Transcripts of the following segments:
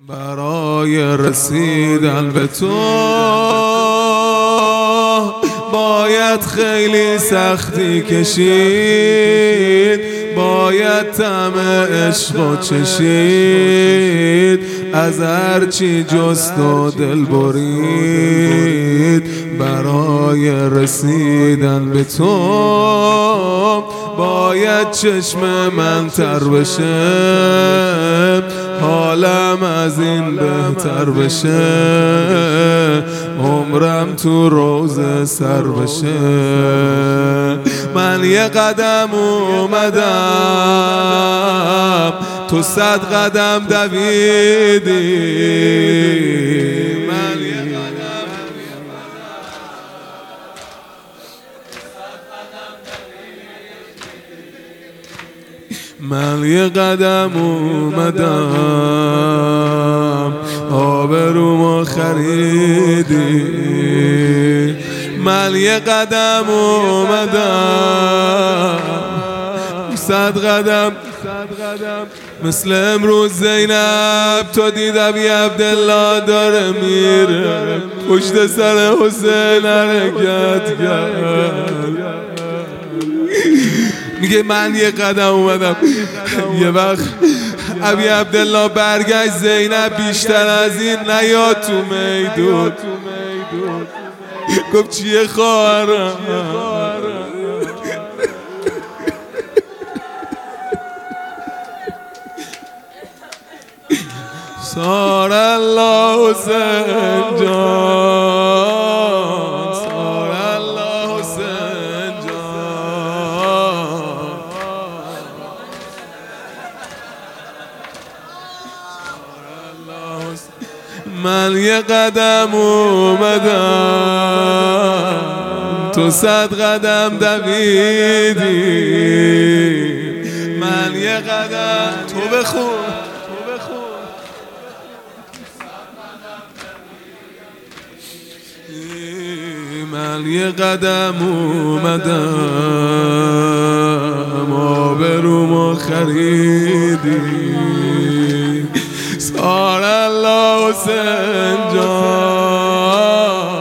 برای رسیدن به تو باید خیلی سختی کشید، باید طعم عشق و چشید، از هرچی جست و دل برید. برای رسیدن به تو باید چشم من تر بشه، حالم از این بهتر بشه، عمرم تو روزه سر بشه. من یه قدم اومدم تو 100 قدم دویدی، من یه قدم اومدم آبرومو خریدی، من یه قدم اومدم 100 قدم مثل امروز زینب تو دیدم یه عبدالله داره میره پشت سر حسین حرکت کرد. میگه من یه قدم اومدم یه وقت ابی عبدالله برگشت زینب بیشتر از این نیاد تو میدون. گفت چیه خواهرم؟ سار الله حسین جان، سار الله حسین جان، من یه قدم اومدم تو 100 قدم دویدی، من یه قدم تو بخون من یه قدم اومدم آبرومو خریدی، سار الله حسین جان.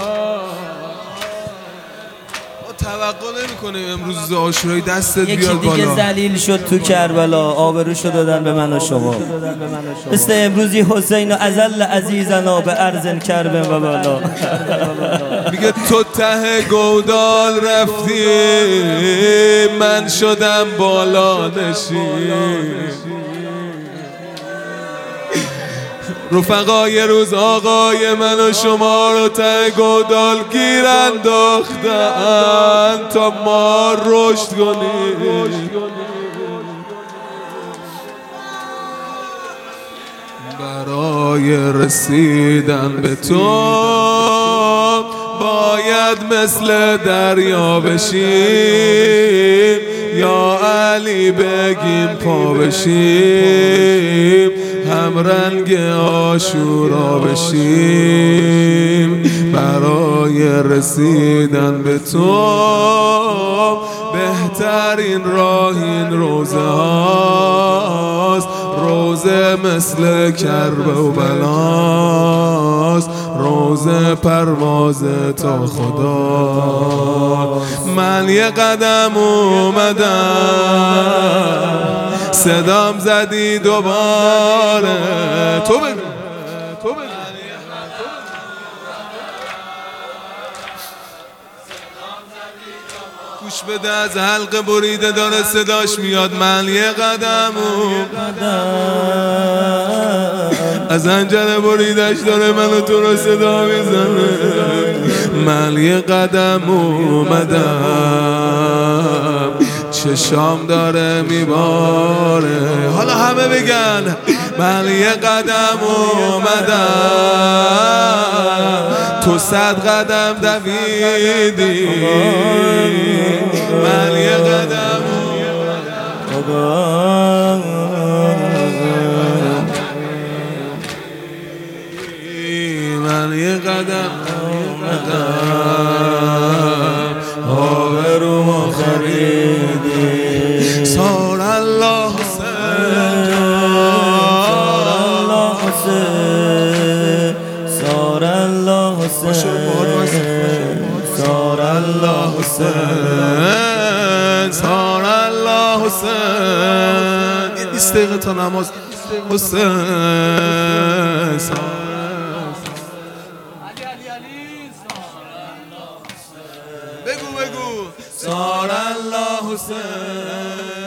توقع نمی‌کنیم امروز عاشورای دستت بیاد بالا. یکی دیگه ذلیل شد تو کربلا، آبروشو دادن به من و شما. مثل امروزی حسین ازل عزیزنا به ارض کرب و بالا. میگه تو ته گودال رفتی من شدم بالا نشین، رفقای روز آقای من و شما رو ته گودال گیر انداختن تا ما رشد کنیم. برای رسیدن به تو باید مثل دریا بشیم، یا علی بگیم پا بشیم، هم رنگ عاشورا بشیم. برای رسیدن به تو بهترین راه این روزه هاست، روزه مثل کرب و بلاست، روزه پرواز تا خدا. من یه قدم اومدم صدام زدی دوباره، تو بگو گوش بده از حلقه بریده داره صداش میاد. من یه قدم از انجره بریدش داره منو تو رو صدا میزنه. من یه قدم اومدم چشام داره میباره، حالا همه بگن من یه قدم اومدم تو 100 قدم دویدی، من یه قدم من یه قدم آبرومو خریدی. سار الله حسین، حسین سار الله حسین سار الله حسین سار الله حسین. 20 دقیقه تا نماز حسین بگو سار الله حسین